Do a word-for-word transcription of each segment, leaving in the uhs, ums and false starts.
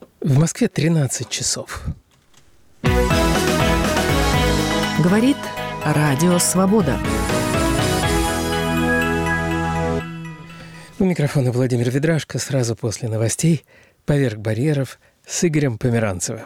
В Москве тринадцать часов. Говорит Радио Свобода. У микрофона Владимир Ведрашко. Сразу после новостей «Поверх барьеров» с Игорем Померанцевым.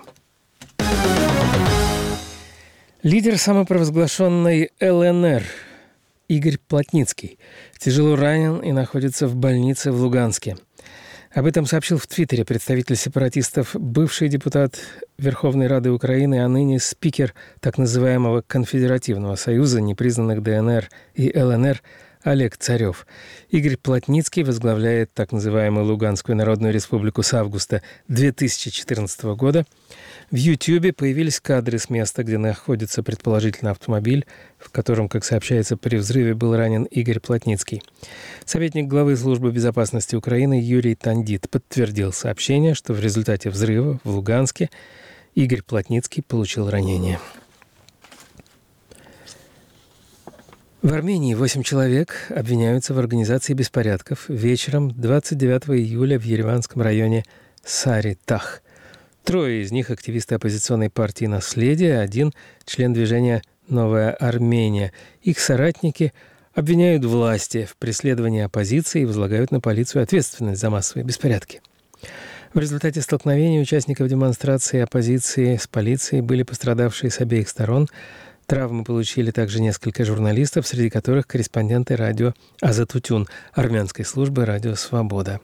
Лидер самопровозглашенной эл эн эр Игорь Плотницкий тяжело ранен и находится в больнице в Луганске. Об этом сообщил в Твиттере представитель сепаратистов, бывший депутат Верховной Рады Украины, а ныне спикер так называемого Конфедеративного союза непризнанных дэ эн эр и эл эн эр Олег Царев. Игорь Плотницкий возглавляет так называемую Луганскую Народную Республику с августа две тысячи четырнадцатого года. В Ютьюбе появились кадры с места, где находится предположительно автомобиль, в котором, как сообщается, при взрыве был ранен Игорь Плотницкий. Советник главы Службы безопасности Украины Юрий Тандит подтвердил сообщение, что в результате взрыва в Луганске Игорь Плотницкий получил ранение. В Армении восемь человек обвиняются в организации беспорядков вечером двадцать девятого июля в Ереванском районе Сари-Тах. Трое из них – активисты оппозиционной партии «Наследие», один – член движения «Новая Армения». Их соратники обвиняют власти в преследовании оппозиции и возлагают на полицию ответственность за массовые беспорядки. В результате столкновения участников демонстрации оппозиции с полицией были пострадавшие с обеих сторон. Травмы получили также несколько журналистов, среди которых корреспонденты радио «Азатутюн» армянской службы «Радио Свобода».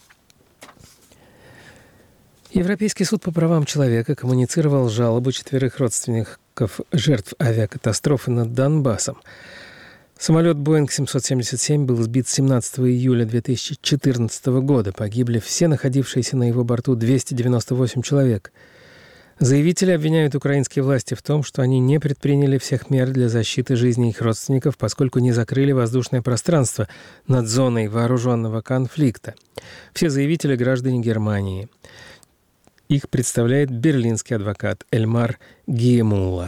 Европейский суд по правам человека коммуницировал жалобу четверых родственников жертв авиакатастрофы над Донбассом. Самолет Боинг семьсот семьдесят семь был сбит семнадцатого июля две тысячи четырнадцатого года. Погибли все находившиеся на его борту двести девяносто восемь человек. Заявители обвиняют украинские власти в том, что они не предприняли всех мер для защиты жизни их родственников, поскольку не закрыли воздушное пространство над зоной вооруженного конфликта. Все заявители – граждане Германии. Их представляет берлинский адвокат Эльмар Гиемула.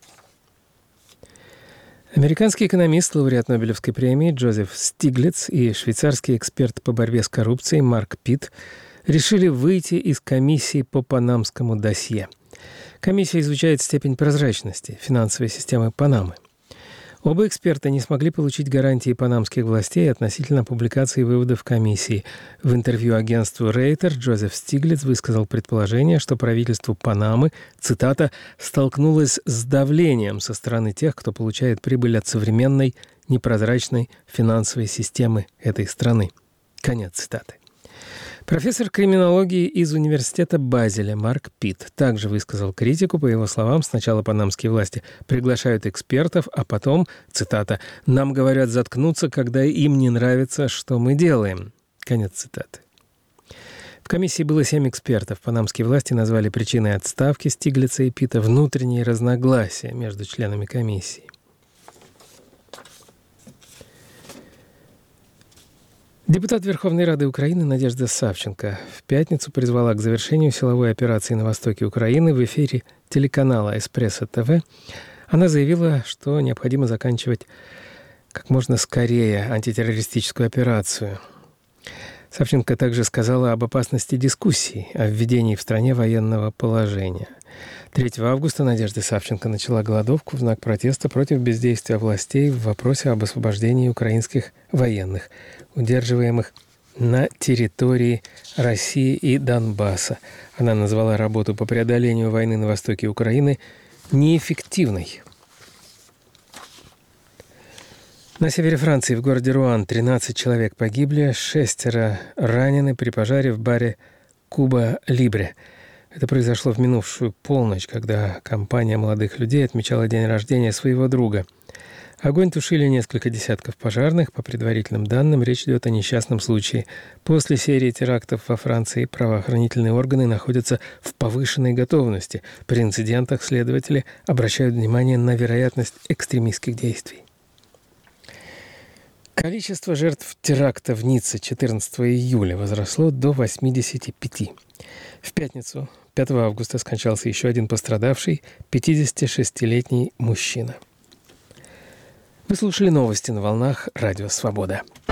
Американский экономист, лауреат Нобелевской премии Джозеф Стиглиц и швейцарский эксперт по борьбе с коррупцией Марк Питт решили выйти из комиссии по панамскому досье. Комиссия изучает степень прозрачности финансовой системы Панамы. Оба эксперта не смогли получить гарантии панамских властей относительно публикации выводов комиссии. В интервью агентству Рейтер Джозеф Стиглиц высказал предположение, что правительство Панамы, цитата, «столкнулось с давлением со стороны тех, кто получает прибыль от современной, непрозрачной финансовой системы этой страны». Конец цитаты. Профессор криминологии из университета Базеля Марк Питт также высказал критику. По его словам, сначала панамские власти приглашают экспертов, а потом, цитата, «нам говорят заткнуться, когда им не нравится, что мы делаем». Конец цитаты. В комиссии было семь экспертов. Панамские власти назвали причиной отставки Стиглица и Питта внутренние разногласия между членами комиссии. Депутат Верховной Рады Украины Надежда Савченко в пятницу призвала к завершению силовой операции на востоке Украины в эфире телеканала «Эспрессо ТВ». Она заявила, что необходимо заканчивать как можно скорее антитеррористическую операцию. Савченко также сказала об опасности дискуссий о введении в стране военного положения. третьего августа Надежда Савченко начала голодовку в знак протеста против бездействия властей в вопросе об освобождении украинских военных, удерживаемых на территории России и Донбасса. Она назвала работу по преодолению войны на востоке Украины неэффективной. На севере Франции, в городе Руан, тринадцать человек погибли, шестеро ранены при пожаре в баре «Куба Либре». Это произошло в минувшую полночь, когда компания молодых людей отмечала день рождения своего друга. Огонь тушили несколько десятков пожарных. По предварительным данным, речь идет о несчастном случае. После серии терактов во Франции правоохранительные органы находятся в повышенной готовности. При инцидентах следователи обращают внимание на вероятность экстремистских действий. Количество жертв теракта в Ницце четырнадцатого июля возросло до восьмидесяти пяти. В пятницу, пятого августа, скончался еще один пострадавший, пятидесятишестилетний мужчина. Вы слушали новости на волнах Радио Свобода.